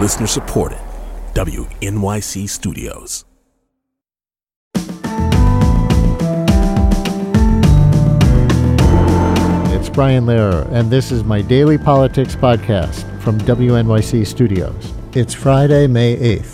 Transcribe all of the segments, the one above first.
Listener supported. WNYC Studios. It's Brian Lehrer, and this is my daily politics podcast from WNYC Studios. It's Friday, May 8th.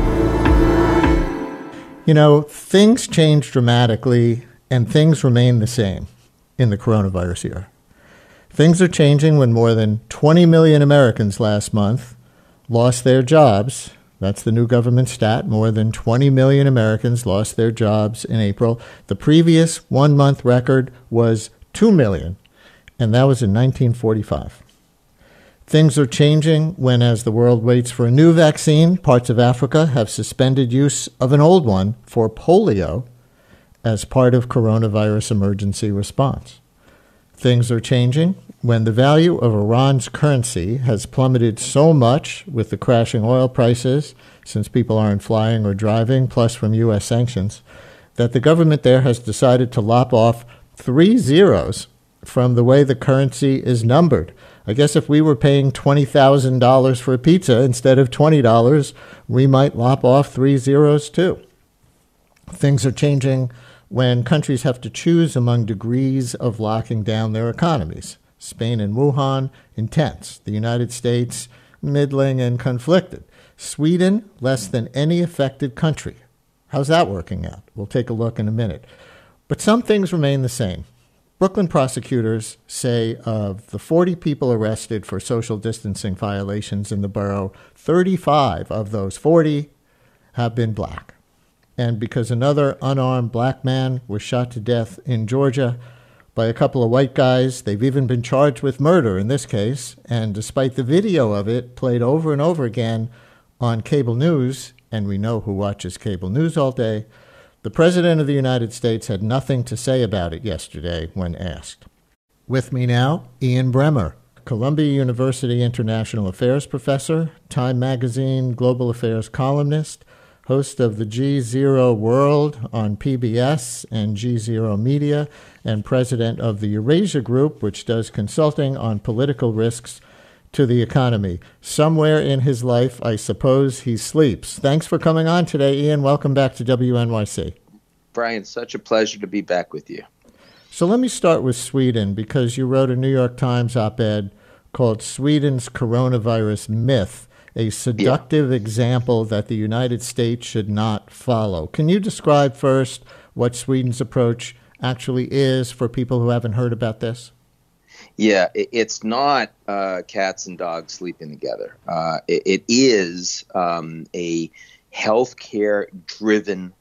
You know, things change dramatically, and things remain the same in the coronavirus year. Things are changing when more than 20 million Americans last month lost their jobs. That's the new government stat. More than 20 million Americans lost their jobs in April. The previous one-month record was 2 million, and that was in 1945. Things are changing when, as the world waits for a new vaccine, parts of Africa have suspended use of an old one for polio as part of coronavirus emergency response. Things are changing when the value of Iran's currency has plummeted so much with the crashing oil prices, since people aren't flying or driving, plus from U.S. sanctions, that the government there has decided to lop off 3 zeros from the way the currency is numbered. I guess if we were paying $20,000 for a pizza instead of $20, we might lop off 3 zeros too. Things are changing when countries have to choose among degrees of locking down their economies. Spain and Wuhan, intense. The United States, middling and conflicted. Sweden, less than any affected country. How's that working out? We'll take a look in a minute. But some things remain the same. Brooklyn prosecutors say of the 40 people arrested for social distancing violations in the borough, 35 of those 40 have been black. And because another unarmed black man was shot to death in Georgia by a couple of white guys, they've even been charged with murder in this case. And despite the video of it played over and over again on cable news, and we know who watches cable news all day, the President of the United States had nothing to say about it yesterday when asked. With me now, Ian Bremmer, Columbia University International Affairs professor, Time Magazine Global Affairs columnist, host of the G0 World on PBS and G0 Media, and president of the Eurasia Group, which does consulting on political risks to the economy. Somewhere in his life, I suppose, he sleeps. Thanks for coming on today, Ian. Welcome back to WNYC. Brian, such a pleasure to be back with you. So let me start with Sweden, because you wrote a New York Times op-ed called Sweden's Coronavirus Myth, a seductive example that the United States should not follow. Can you describe first what Sweden's approach actually is for people who haven't heard about this? Yeah, it's not cats and dogs sleeping together. It is a healthcare-driven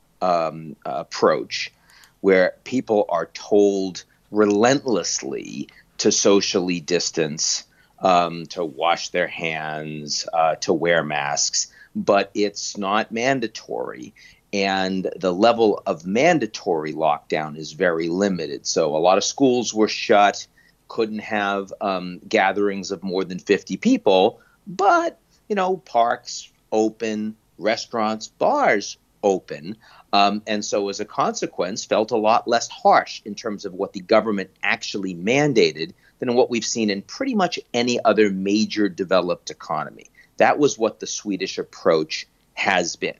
approach where people are told relentlessly to socially distance, to wash their hands, to wear masks, but it's not mandatory. And the level of mandatory lockdown is very limited. So a lot of schools were shut, couldn't have gatherings of more than 50 people, but, you know, parks open, restaurants, bars open. And so as a consequence, felt a lot less harsh in terms of what the government actually mandated than what we've seen in pretty much any other major developed economy. That was what the Swedish approach has been.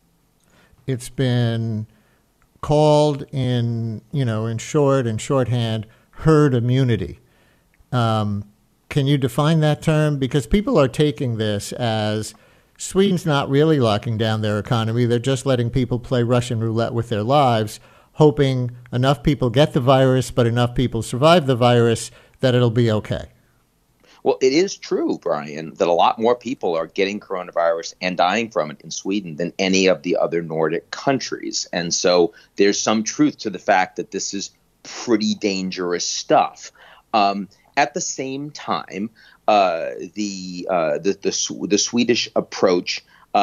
It's been called in shorthand, herd immunity. Can you define that term? Because people are taking this as Sweden's not really locking down their economy. They're just letting people play Russian roulette with their lives, hoping enough people get the virus, but enough people survive the virus that it'll be okay. Well, it is true, Brian, that a lot more people are getting coronavirus and dying from it in Sweden than any of the other Nordic countries. And so there's some truth to the fact that this is pretty dangerous stuff. At the same time, the Swedish approach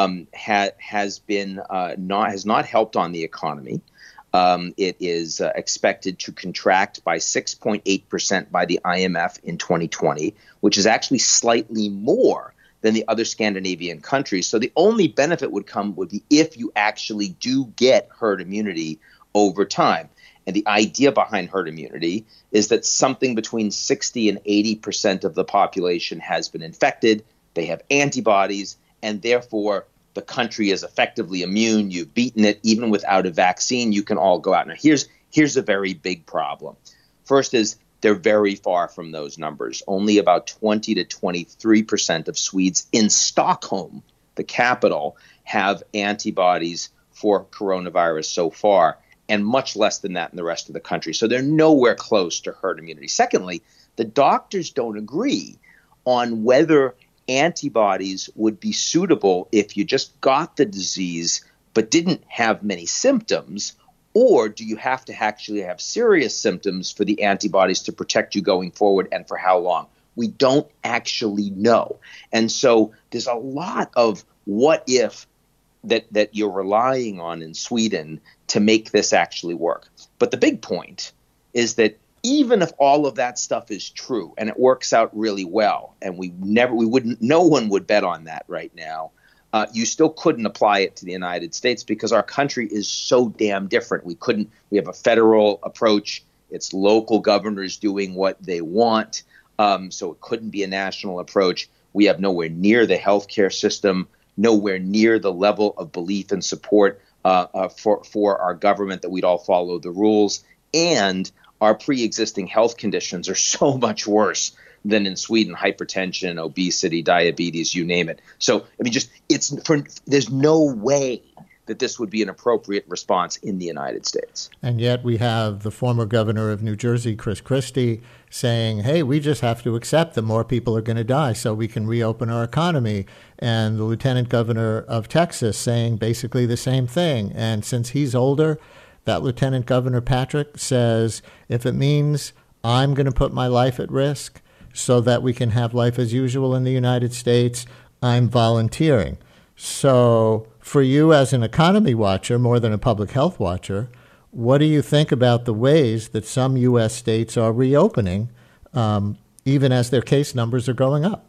has not helped on the economy. It is expected to contract by 6.8% by the IMF in 2020, which is actually slightly more than the other Scandinavian countries. So the only benefit would be if you actually do get herd immunity over time. And the idea behind herd immunity is that something between 60 and 80% of the population has been infected. They have antibodies, and therefore the country is effectively immune. You've beaten it. Even without a vaccine, you can all go out. Now, here's a very big problem. First is they're very far from those numbers. Only about 20 to 23% of Swedes in Stockholm, the capital, have antibodies for coronavirus so far, and much less than that in the rest of the country. So they're nowhere close to herd immunity. Secondly, the doctors don't agree on whether antibodies would be suitable if you just got the disease but didn't have many symptoms, or do you have to actually have serious symptoms for the antibodies to protect you going forward, and for how long? We don't actually know. And so there's a lot of what if that you're relying on in Sweden to make this actually work. But the big point is that even if all of that stuff is true and it works out really well, and no one would bet on that right now, you still couldn't apply it to the United States because our country is so damn different. We have a federal approach. It's local governors doing what they want. So it couldn't be a national approach. We have nowhere near the healthcare system, nowhere near the level of belief and support for our government that we'd all follow the rules. And our pre-existing health conditions are so much worse than in Sweden: hypertension, obesity, diabetes, you name it. So, I mean, there's no way that this would be an appropriate response in the United States. And yet we have the former governor of New Jersey, Chris Christie, saying, hey, we just have to accept that more people are going to die so we can reopen our economy. And the lieutenant governor of Texas saying basically the same thing. And since he's older, that Lieutenant Governor Patrick says, if it means I'm going to put my life at risk so that we can have life as usual in the United States, I'm volunteering. So for you as an economy watcher, more than a public health watcher, what do you think about the ways that some U.S. states are reopening, even as their case numbers are going up?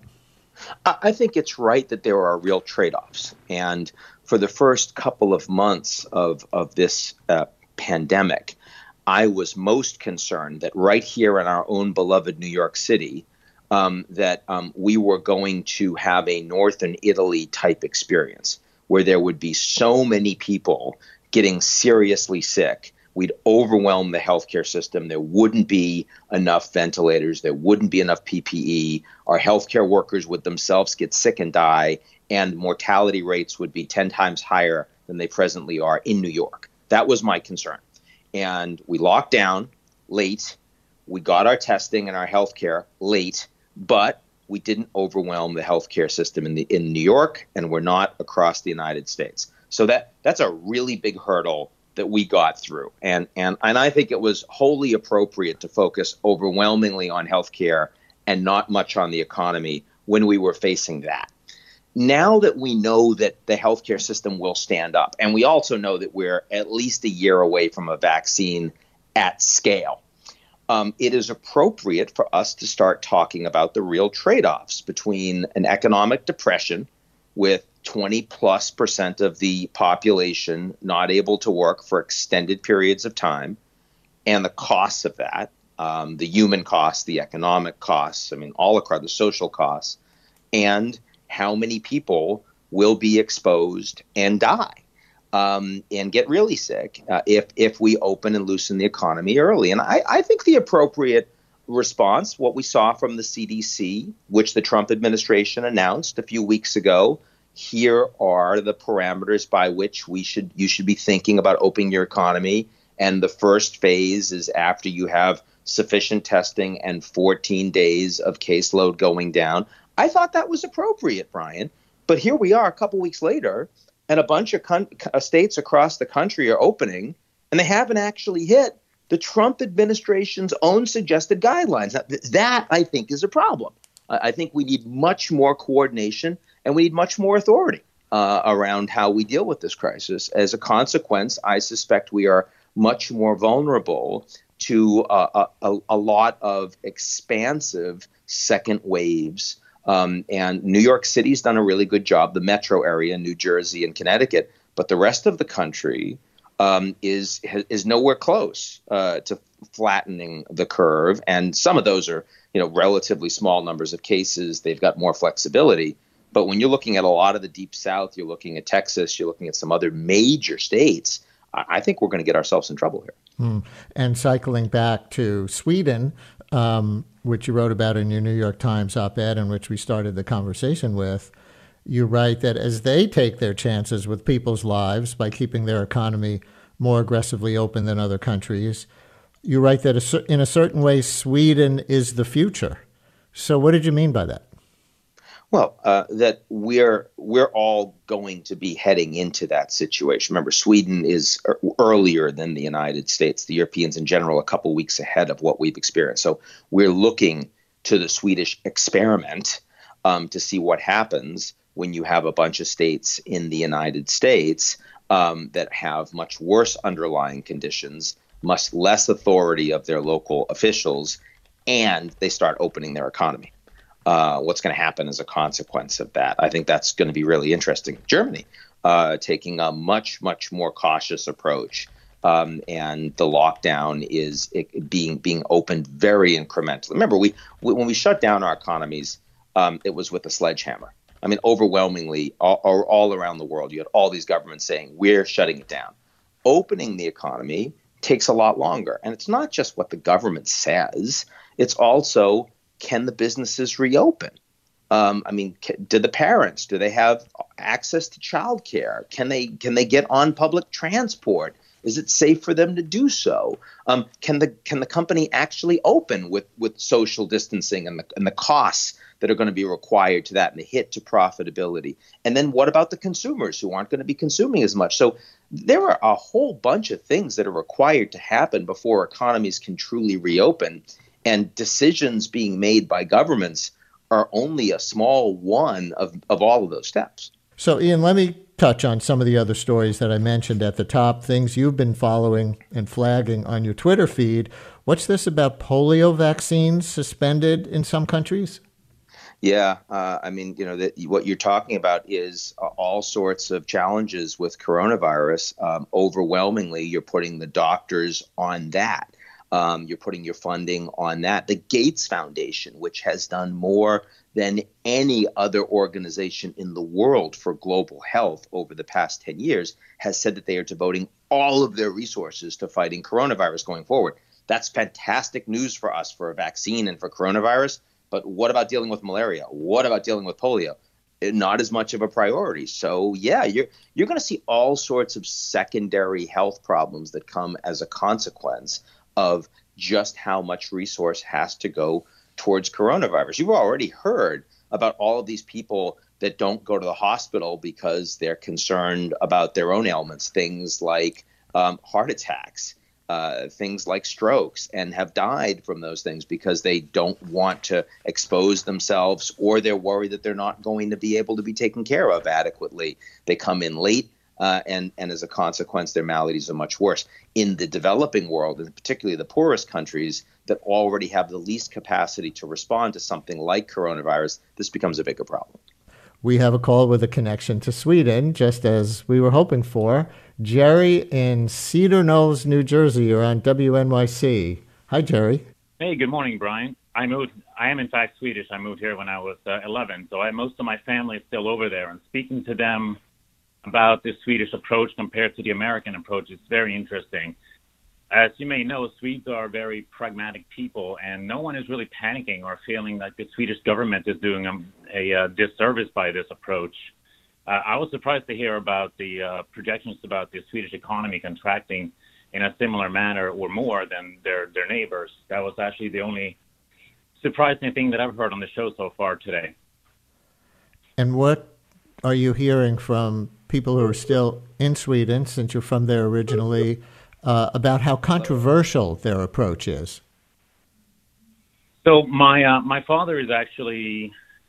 I think it's right that there are real trade-offs. And for the first couple of months of this pandemic, I was most concerned that right here in our own beloved New York City, that we were going to have a Northern Italy type experience where there would be so many people getting seriously sick. We'd overwhelm the healthcare system. There wouldn't be enough ventilators. There wouldn't be enough PPE. Our healthcare workers would themselves get sick and die, and mortality rates would be 10 times higher than they presently are in New York. That was my concern. And we locked down late. We got our testing and our healthcare late, but we didn't overwhelm the healthcare system in New York, and we're not across the United States. So that's a really big hurdle that we got through. And I think it was wholly appropriate to focus overwhelmingly on healthcare and not much on the economy when we were facing that. Now that we know that the healthcare system will stand up, and we also know that we're at least a year away from a vaccine at scale, it is appropriate for us to start talking about the real trade-offs between an economic depression with 20+% of the population not able to work for extended periods of time, and the costs of that, the human costs, the economic costs, I mean, all across the social costs, and how many people will be exposed and die and get really sick if we open and loosen the economy early. And I think the appropriate response, what we saw from the CDC, which the Trump administration announced a few weeks ago, here are the parameters by which you should be thinking about opening your economy. And the first phase is after you have sufficient testing and 14 days of caseload going down. I thought that was appropriate, Brian. But here we are a couple weeks later, and a bunch of states across the country are opening, and they haven't actually hit the Trump administration's own suggested guidelines. That, I think, is a problem. I think we need much more coordination, and we need much more authority around how we deal with this crisis. As a consequence, I suspect we are much more vulnerable to a lot of expansive second waves. And New York City's done a really good job, the metro area, New Jersey and Connecticut, but the rest of the country is nowhere close to flattening the curve. And some of those are, relatively small numbers of cases. They've got more flexibility. But when you're looking at a lot of the Deep South, you're looking at Texas, you're looking at some other major states, I think we're going to get ourselves in trouble here. And cycling back to Sweden, which you wrote about in your New York Times op-ed, in which we started the conversation with, you write that as they take their chances with people's lives by keeping their economy more aggressively open than other countries, you write that in a certain way, Sweden is the future. So what did you mean by that? Well, that we're all going to be heading into that situation. Remember, Sweden is earlier than the United States, the Europeans in general, a couple weeks ahead of what we've experienced. So we're looking to the Swedish experiment to see what happens when you have a bunch of states in the United States that have much worse underlying conditions, much less authority of their local officials, and they start opening their economy. What's going to happen as a consequence of that? I think that's going to be really interesting. Germany taking a much, much more cautious approach, and the lockdown is being opened very incrementally. Remember, when we shut down our economies, it was with a sledgehammer. I mean, overwhelmingly, all around the world, you had all these governments saying, we're shutting it down. Opening the economy takes a lot longer. And it's not just what the government says. It's also, can the businesses reopen? Do the parents, do they have access to childcare? Can they get on public transport? Is it safe for them to do so? Can the company actually open with social distancing and the costs that are going to be required to that and the hit to profitability? And then what about the consumers who aren't going to be consuming as much? So there are a whole bunch of things that are required to happen before economies can truly reopen. And decisions being made by governments are only a small one of all of those steps. So, Ian, let me touch on some of the other stories that I mentioned at the top, things you've been following and flagging on your Twitter feed. What's this about polio vaccines suspended in some countries? Yeah, what you're talking about is all sorts of challenges with coronavirus. Overwhelmingly, you're putting the doctors on that. You're putting your funding on that. The Gates Foundation, which has done more than any other organization in the world for global health over the past 10 years, has said that they are devoting all of their resources to fighting coronavirus going forward. That's fantastic news for us for a vaccine and for coronavirus. But what about dealing with malaria? What about dealing with polio? Not as much of a priority. So, yeah, you're going to see all sorts of secondary health problems that come as a consequence of just how much resource has to go towards coronavirus. You've already heard about all of these people that don't go to the hospital because they're concerned about their own ailments, things like heart attacks, things like strokes, and have died from those things because they don't want to expose themselves, or they're worried that they're not going to be able to be taken care of adequately. They come in late. And as a consequence, their maladies are much worse. In the developing world, and particularly the poorest countries that already have the least capacity to respond to something like coronavirus, this becomes a bigger problem. We have a call with a connection to Sweden, just as we were hoping for. Jerry in Cedar Knolls, New Jersey. You're on WNYC. Hi, Jerry. Hey, good morning, Brian. I am in fact Swedish. I moved here when I was 11, so most of my family is still over there. And speaking to them about the Swedish approach compared to the American approach, it's very interesting. As you may know, Swedes are very pragmatic people, and no one is really panicking or feeling like the Swedish government is doing a disservice by this approach. I was surprised to hear about the projections about the Swedish economy contracting in a similar manner or more than their neighbors. That was actually the only surprising thing that I've heard on the show so far today. And what are you hearing from people who are still in Sweden, since you're from there originally, about how controversial their approach is? So my father is actually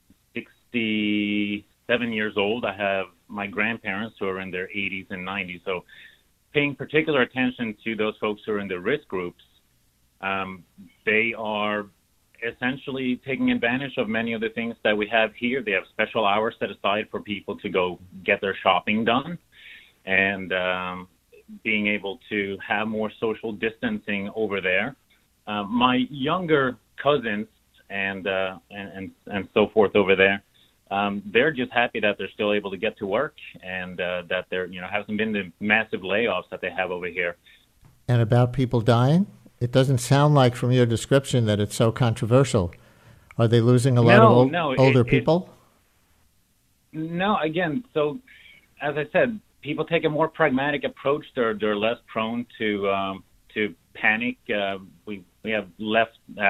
67 years old. I have my grandparents who are in their 80s and 90s. So paying particular attention to those folks who are in the risk groups, they are essentially taking advantage of many of the things that we have here. They have special hours set aside for people to go get their shopping done, and being able to have more social distancing over there. My younger cousins and so forth over there, they're just happy that they're still able to get to work and that there hasn't been the massive layoffs that they have over here. And about people dying, it doesn't sound like from your description that it's so controversial. Are they losing a lot of older people? No, again, so as I said, people take a more pragmatic approach. They're less prone to panic. We have less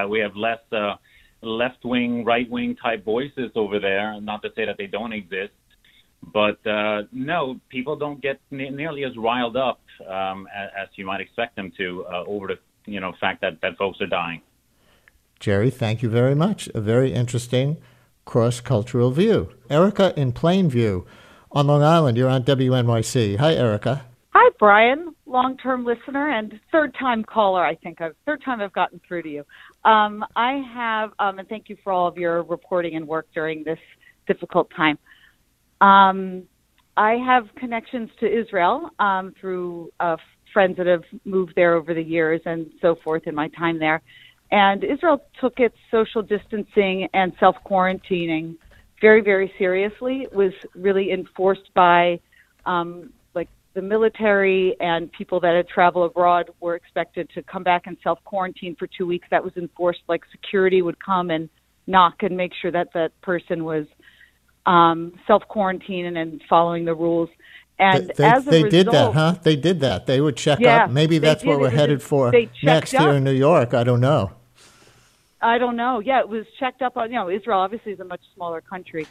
left-wing, right-wing type voices over there. Not to say that they don't exist, but no, people don't get nearly as riled up as you might expect them to over the fact that folks are dying. Jerry, thank you very much. A very interesting cross-cultural view. Erica in Plainview on Long Island. You're on WNYC. Hi, Erica. Hi, Brian. Long-term listener and third-time caller, I think. Third time I've gotten through to you. I have, and thank you for all of your reporting and work during this difficult time. I have connections to Israel through friends that have moved there over the years and so forth in my time there. And Israel took its social distancing and self-quarantining very, very seriously. It was really enforced by the military, and people that had traveled abroad were expected to come back and self-quarantine for 2 weeks. That was enforced, like security would come and knock and make sure that that person was self-quarantining and following the rules. And they did that, huh? They did that. They would check up. Maybe that's what we're headed for next here in New York. I don't know. Yeah, it was checked up on, Israel obviously is a much smaller country.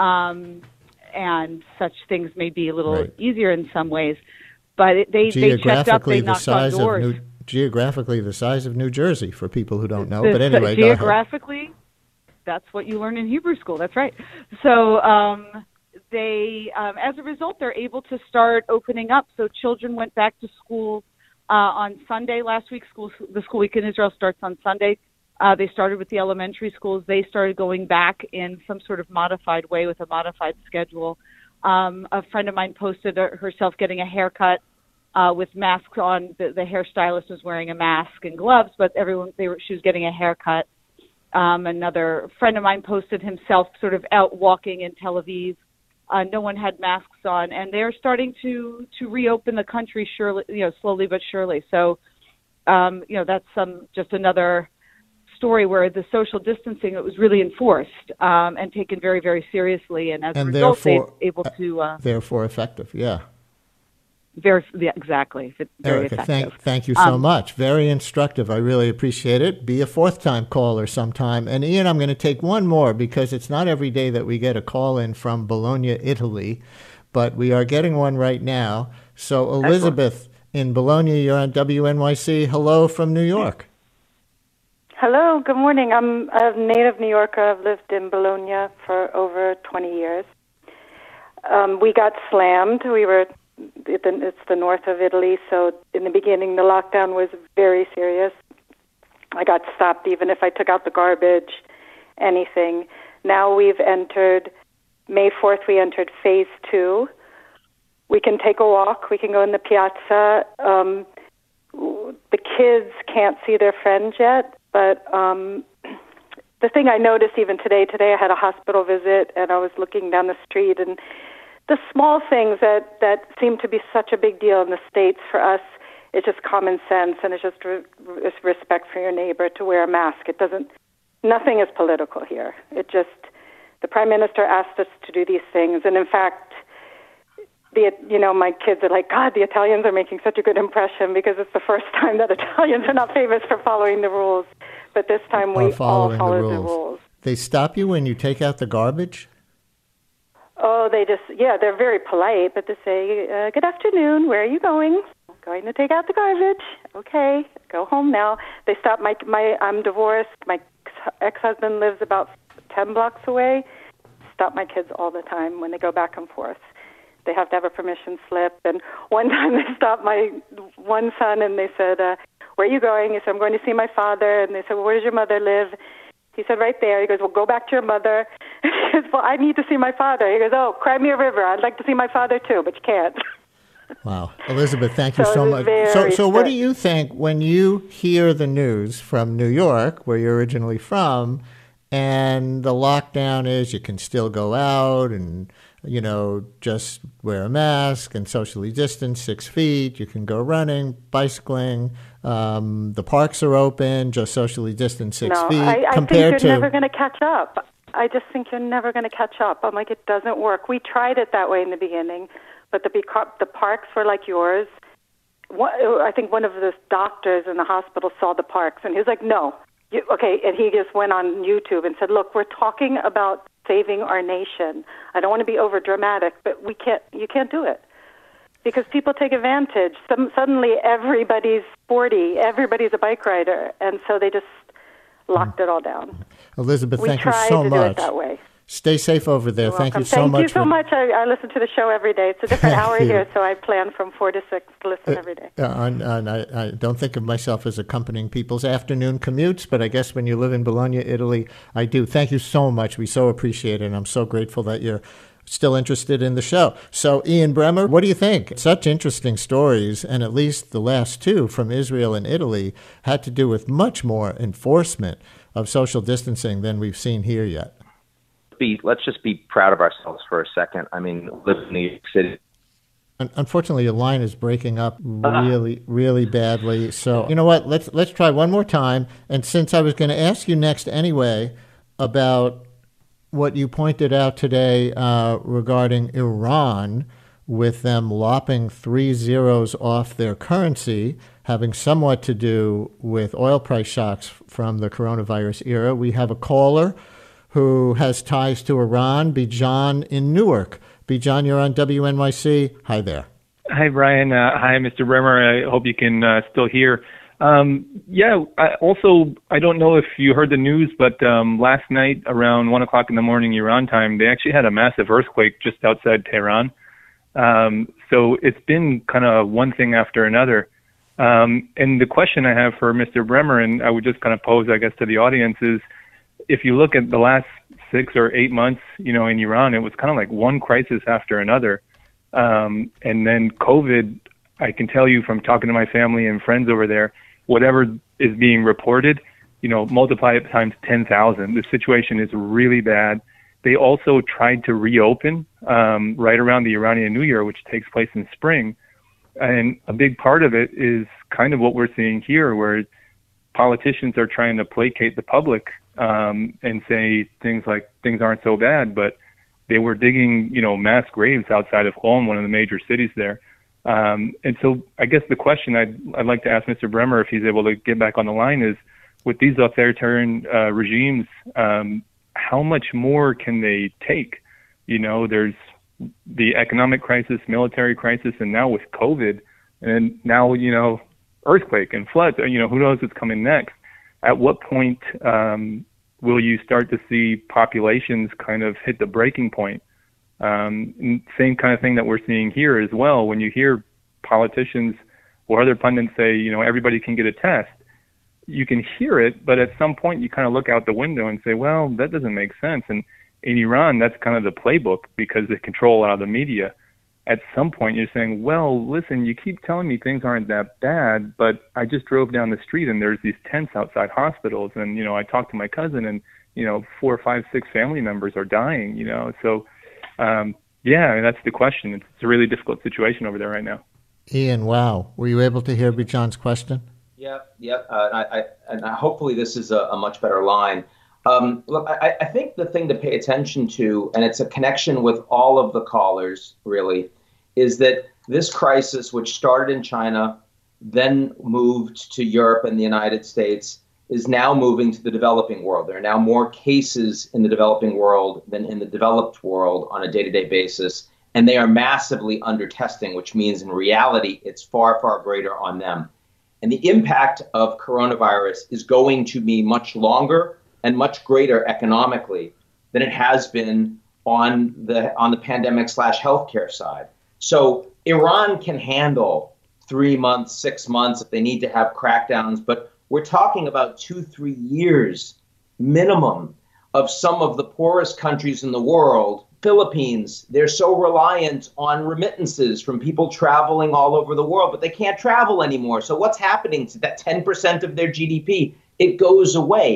And such things may be a little easier in some ways. But they checked up, they knocked on doors. Geographically, the size of New Jersey, for people who don't know. But anyway, geographically, that's what you learn in Hebrew school. That's right. So they, as a result, they're able to start opening up. So children went back to school on Sunday last week. The school week in Israel starts on Sunday. They started with the elementary schools. They started going back in some sort of modified way with a modified schedule. A friend of mine posted herself getting a haircut with masks on. The hairstylist was wearing a mask and gloves, but she was getting a haircut. Another friend of mine posted himself sort of out walking in Tel Aviv. No one had masks on, and they're starting to reopen the country slowly but surely. So, that's just another story where the social distancing, it was really enforced and taken very, very seriously, and as a result, they're able to therefore effective. Yeah. Exactly. Very Erica, effective. Thank you so much. Very instructive. I really appreciate it. Be a fourth-time caller sometime. And Ian, I'm going to take one more because it's not every day that we get a call in from Bologna, Italy, but we are getting one right now. So Elizabeth in Bologna, you're on WNYC. Hello from New York. Hello, good morning. I'm a native New Yorker. I've lived in Bologna for over 20 years. We got slammed. It's the north of Italy, so in the beginning the lockdown was very serious. I got stopped even if I took out the garbage, anything. Now we've entered, May 4th, we entered phase 2. We can take a walk. We can go in the piazza. The kids can't see their friends yet. But the thing I noticed even today I had a hospital visit, and I was looking down the street, and the small things that seem to be such a big deal in the States for us, it's just common sense, and it's just respect for your neighbor to wear a mask. Nothing is political here. The Prime Minister asked us to do these things, and in fact, my kids are like, God, the Italians are making such a good impression because it's the first time that Italians are not famous for following the rules. But this time we all followed the rules. They stop you when you take out the garbage? Oh, they're very polite, but they say, good afternoon, where are you going? Going to take out the garbage. Okay, go home now. They stop I'm divorced. My ex-husband lives about 10 blocks away. Stop my kids all the time when they go back and forth. They have to have a permission slip. And one time they stopped my one son and they said, where are you going? He said, I'm going to see my father. And they said, well, where does your mother live? He said, right there. He goes, well, go back to your mother. He goes, well, I need to see my father. He goes, oh, Crimea River. I'd like to see my father too, but you can't. Wow. Elizabeth, thank you so much. So what do you think when you hear the news from New York, where you're originally from, And the lockdown is you can still go out and, just wear a mask and socially distance 6 feet. You can go running, bicycling. The parks are open, just socially distance 6 feet. I think you're never going to catch up. I just think you're never going to catch up. I'm like, it doesn't work. We tried it that way in the beginning, but the parks were like yours. I think one of the doctors in the hospital saw the parks, and he was like, no. Okay, and he just went on YouTube and said, look, we're talking about saving our nation. I don't want to be over dramatic, but you can't do it because people take advantage. Suddenly everybody's sporty, everybody's a bike rider, and so they just locked it all down. Elizabeth, thank you so much. We tried to do it that way. Stay safe over there. Thank you so much. Thank you so much. I listen to the show every day. It's a different hour here, so I plan from 4 to 6 to listen every day. I don't think of myself as accompanying people's afternoon commutes, but I guess when you live in Bologna, Italy, I do. Thank you so much. We so appreciate it, and I'm so grateful that you're still interested in the show. So, Ian Bremmer, what do you think? Such interesting stories, and at least the last two from Israel and Italy had to do with much more enforcement of social distancing than we've seen here yet. Let's just be proud of ourselves for a second. I mean, live in New York City. Unfortunately, your line is breaking up really, really badly. So, you know what? Let's try one more time. And since I was going to ask you next anyway about what you pointed out today regarding Iran, with them lopping 3 zeros off their currency, having somewhat to do with oil price shocks from the coronavirus era, we have a caller who has ties to Iran, Bijan in Newark. Bijan, you're on WNYC. Hi there. Hi, Brian. Hi, Mr. Bremer. I hope you can still hear. I don't know if you heard the news, but last night around 1 o'clock in the morning Iran time, they actually had a massive earthquake just outside Tehran. So it's been kind of one thing after another. And the question I have for Mr. Bremer, and I would just kind of pose, I guess, to the audience is, if you look at the last 6 or 8 months, in Iran, it was kind of like one crisis after another. And then COVID, I can tell you from talking to my family and friends over there, whatever is being reported, multiply it times 10,000. The situation is really bad. They also tried to reopen right around the Iranian New Year, which takes place in spring. And a big part of it is kind of what we're seeing here, where politicians are trying to placate the public and say things like things aren't so bad, but they were digging, mass graves outside of Qom, one of the major cities there. And so I guess the question I'd like to ask Mr. Bremer, if he's able to get back on the line, is with these authoritarian regimes, how much more can they take? There's the economic crisis, military crisis, and now with COVID, and now, earthquake and floods, who knows what's coming next. At what point will you start to see populations kind of hit the breaking point? Same kind of thing that we're seeing here as well. When you hear politicians or other pundits say, everybody can get a test, you can hear it, but at some point you kind of look out the window and say, well, that doesn't make sense. And in Iran, that's kind of the playbook because they control a lot of the media. At some point you're saying, well, listen, you keep telling me things aren't that bad, but I just drove down the street and there's these tents outside hospitals. And, I talked to my cousin and, 4, 5, 6 family members are dying, So, that's the question. It's a really difficult situation over there right now. Ian, wow. Were you able to hear Bijan's question? Yep. And hopefully this is a much better line. Look, I think the thing to pay attention to, and it's a connection with all of the callers, really, is that this crisis, which started in China, then moved to Europe and the United States, is now moving to the developing world. There are now more cases in the developing world than in the developed world on a day-to-day basis, and they are massively under testing, which means in reality, it's far, far greater on them. And the impact of coronavirus is going to be much longer and much greater economically than it has been on the pandemic/healthcare side. So Iran can handle 3 months, 6 months if they need to have crackdowns, but we're talking about 2-3 years minimum of some of the poorest countries in the world. Philippines, they're so reliant on remittances from people traveling all over the world, but they can't travel anymore. So what's happening to that 10% of their GDP? It goes away.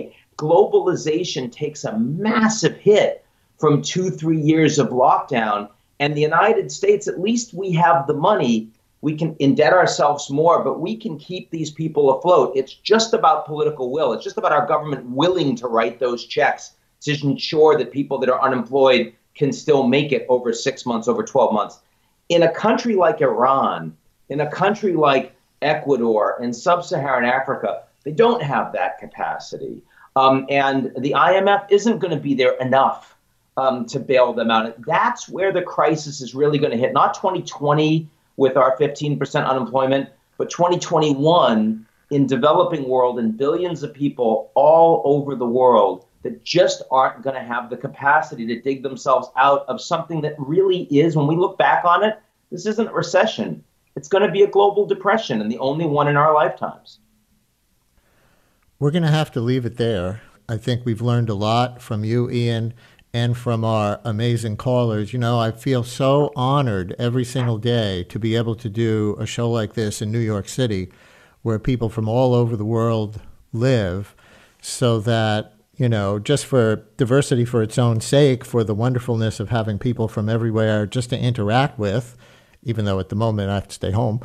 globalization takes a massive hit from 2-3 years of lockdown. And the United States, at least we have the money. We can indebt ourselves more, but we can keep these people afloat. It's just about political will. It's just about our government willing to write those checks to ensure that people that are unemployed can still make it over 6 months, over 12 months. In a country like Iran, in a country like Ecuador and sub-Saharan Africa, they don't have that capacity. And the IMF isn't going to be there enough to bail them out. That's where the crisis is really going to hit. Not 2020 with our 15% unemployment, but 2021 in developing world and billions of people all over the world that just aren't going to have the capacity to dig themselves out of something that really is, when we look back on it, this isn't a recession. It's going to be a global depression, and the only one in our lifetimes. We're going to have to leave it there. I think we've learned a lot from you, Ian, and from our amazing callers. You know, I feel so honored every single day to be able to do a show like this in New York City, where people from all over the world live, so that, you know, just for diversity for its own sake, for the wonderfulness of having people from everywhere just to interact with, even though at the moment I have to stay home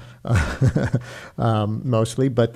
mostly, but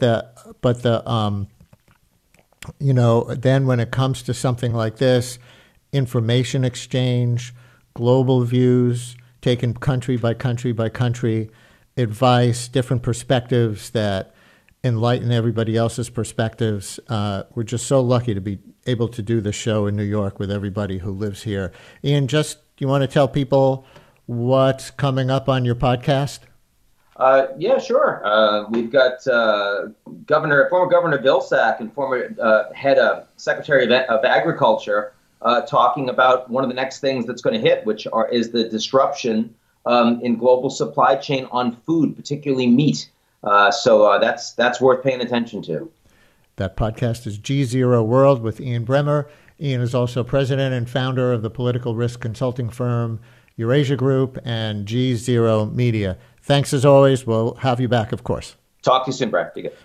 you know, then when it comes to something like this, information exchange, global views, taken country by country by country, advice, different perspectives that enlighten everybody else's perspectives. We're just so lucky to be able to do this show in New York with everybody who lives here. Ian, just, you want to tell people what's coming up on your podcast? Yeah, sure. We've got former Governor Vilsack and former head of Secretary of Agriculture talking about one of the next things that's going to hit, which is the disruption in global supply chain on food, particularly meat. So that's worth paying attention to. That podcast is G0 World with Ian Bremmer. Ian is also president and founder of the political risk consulting firm Eurasia Group and G0 Media. Thanks as always. We'll have you back, of course. Talk to you soon, Brian. Be good.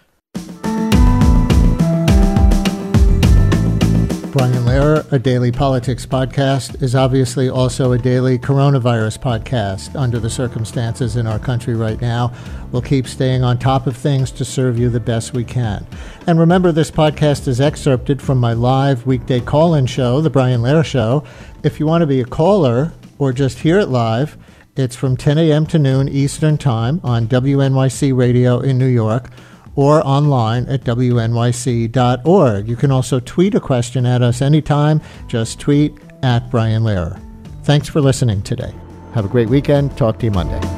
Brian Lehrer, a daily politics podcast, is obviously also a daily coronavirus podcast. Under the circumstances in our country right now, we'll keep staying on top of things to serve you the best we can. And remember, this podcast is excerpted from my live weekday call-in show, The Brian Lehrer Show. If you want to be a caller or just hear it live, it's from 10 a.m. to noon Eastern Time on WNYC Radio in New York, or online at wnyc.org. You can also tweet a question at us anytime. Just tweet at Brian Lehrer. Thanks for listening today. Have a great weekend. Talk to you Monday.